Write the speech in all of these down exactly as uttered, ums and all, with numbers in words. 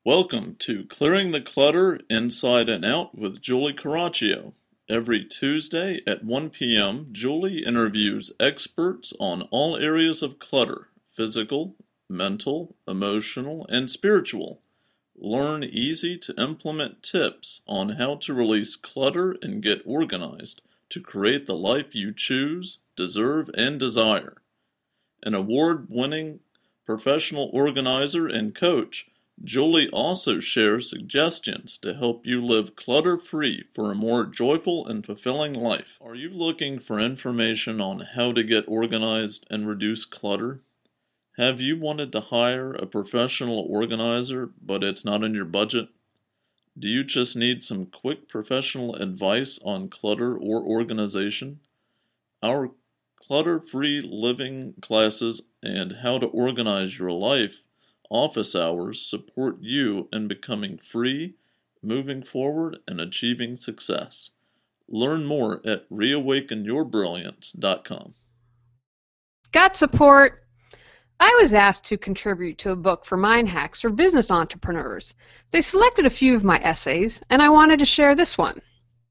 Welcome to Clearing the Clutter Inside and Out with Julie Caraccio. Every Tuesday at one p m, Julie interviews experts on all areas of clutter: physical, mental, emotional, and spiritual. Learn easy to implement tips on how to release clutter and get organized to create the life you choose, deserve, and desire. An award-winning professional organizer and coach, Julie also shares suggestions to help you live clutter-free for a more joyful and fulfilling life. Are you looking for information on how to get organized and reduce clutter? Have you wanted to hire a professional organizer, but it's not in your budget? Do you just need some quick professional advice on clutter or organization? Our clutter-free living classes and how to organize your life office hours support you in becoming free, moving forward, and achieving success. Learn more at reawaken your brilliance dot com. Got support? I was asked to contribute to a book for Mind Hacks for business entrepreneurs. They selected a few of my essays, and I wanted to share this one.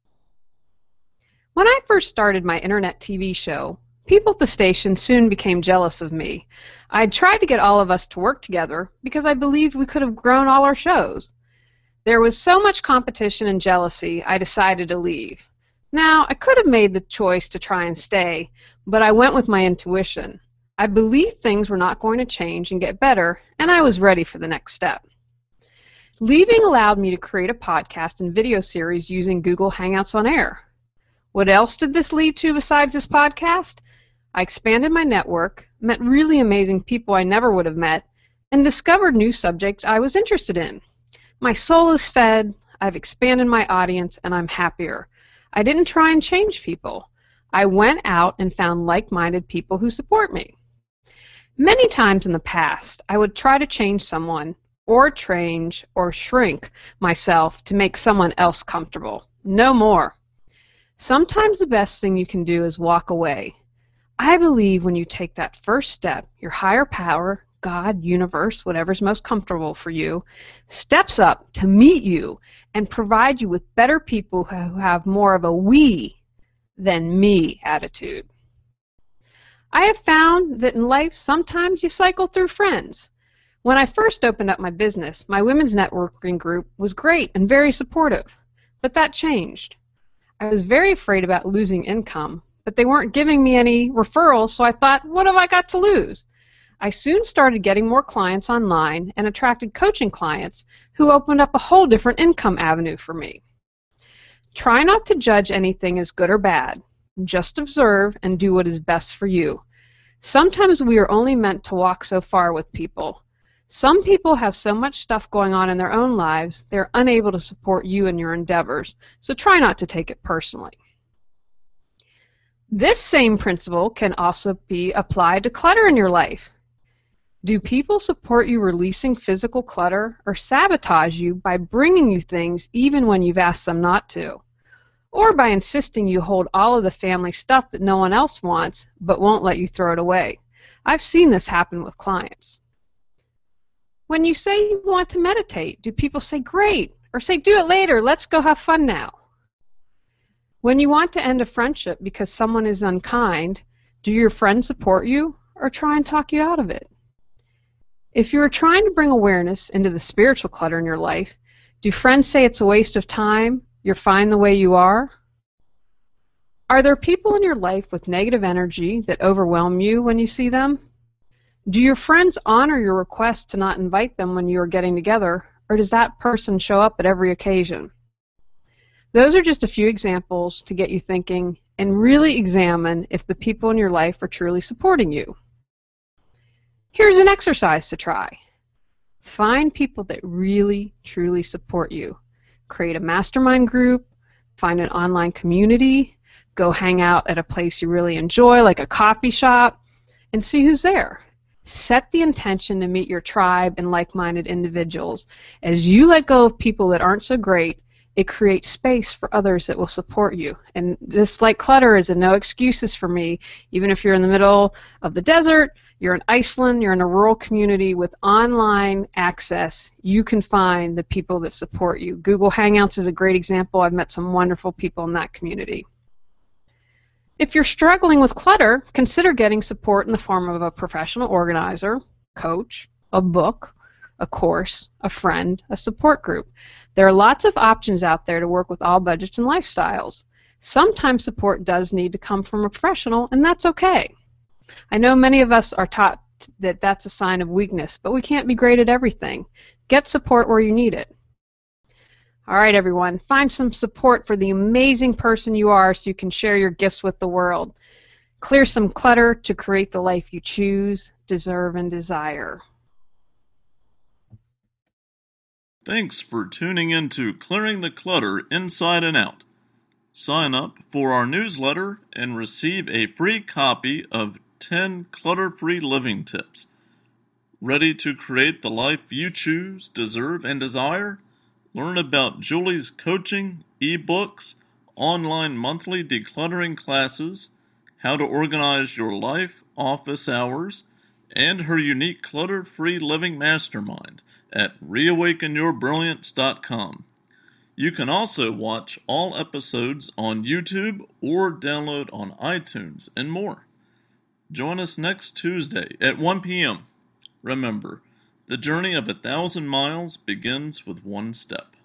When I first started my internet T V show, people at the station soon became jealous of me. I tried to get all of us to work together because I believed we could have grown all our shows. There was so much competition and jealousy, I decided to leave. Now, I could have made the choice to try and stay, but I went with my intuition. I believed things were not going to change and get better, and I was ready for the next step. Leaving allowed me to create a podcast and video series using Google Hangouts on Air. What else did this lead to besides this podcast? I expanded my network, met really amazing people I never would have met, and discovered new subjects I was interested in. My soul is fed, I've expanded my audience, and I'm happier. I didn't try and change people. I went out and found like-minded people who support me. Many times in the past, I would try to change someone, or change or shrink myself to make someone else comfortable. No more. Sometimes the best thing you can do is walk away. I believe when you take that first step, your higher power, God, universe, whatever's most comfortable for you, steps up to meet you and provide you with better people who have more of a we than me attitude. I have found that in life sometimes you cycle through friends. When I first opened up my business, my women's networking group was great and very supportive, but that changed. I was very afraid about losing income, but they weren't giving me any referrals, so I thought, what have I got to lose? I soon started getting more clients online and attracted coaching clients who opened up a whole different income avenue for me. Try not to judge anything as good or bad. Just observe and do what is best for you. Sometimes we are only meant to walk so far with people. Some people have so much stuff going on in their own lives, they're unable to support you in your endeavors, so try not to take it personally. This same principle can also be applied to clutter in your life. Do people support you releasing physical clutter or sabotage you by bringing you things even when you've asked them not to? Or by insisting you hold all of the family stuff that no one else wants but won't let you throw it away? I've seen this happen with clients. When you say you want to meditate, do people say, great, or say, do it later, let's go have fun now? When you want to end a friendship because someone is unkind, do your friends support you or try and talk you out of it? If you are trying to bring awareness into the spiritual clutter in your life, do friends say it's a waste of time, you're fine the way you are? Are there people in your life with negative energy that overwhelm you when you see them? Do your friends honor your request to not invite them when you are getting together, or does that person show up at every occasion? Those are just a few examples to get you thinking and really examine if the people in your life are truly supporting you. Here's an exercise to try. Find people that really, truly support you. Create a mastermind group, find an online community, go hang out at a place you really enjoy, like a coffee shop, and see who's there. Set the intention to meet your tribe and like-minded individuals. As you let go of people that aren't so great, it creates space for others that will support you. And this, like clutter, is a no excuses for me. Even if you're in the middle of the desert, You're in Iceland, you're in a rural community with online access, you can find the people that support you. Google Hangouts is a great example. I've met some wonderful people in that community. If you're struggling with clutter, consider getting support in the form of a professional organizer, coach, a book, a course, a friend, a support group. There are lots of options out there to work with all budgets and lifestyles. Sometimes support does need to come from a professional, and that's okay. I know many of us are taught that that's a sign of weakness, but we can't be great at everything. Get support where you need it. All right, everyone, find some support for the amazing person you are so you can share your gifts with the world. Clear some clutter to create the life you choose, deserve, and desire. Thanks for tuning in to Clearing the Clutter Inside and Out. Sign up for our newsletter and receive a free copy of ten clutter-free living tips. Ready to create the life you choose, deserve, and desire? Learn about Julie's coaching, ebooks, online monthly decluttering classes, how to organize your life, office hours, and her unique clutter-free living mastermind at reawaken your brilliance dot com. You can also watch all episodes on YouTube or download on iTunes and more. Join us next Tuesday at one p.m. Remember, the journey of a thousand miles begins with one step.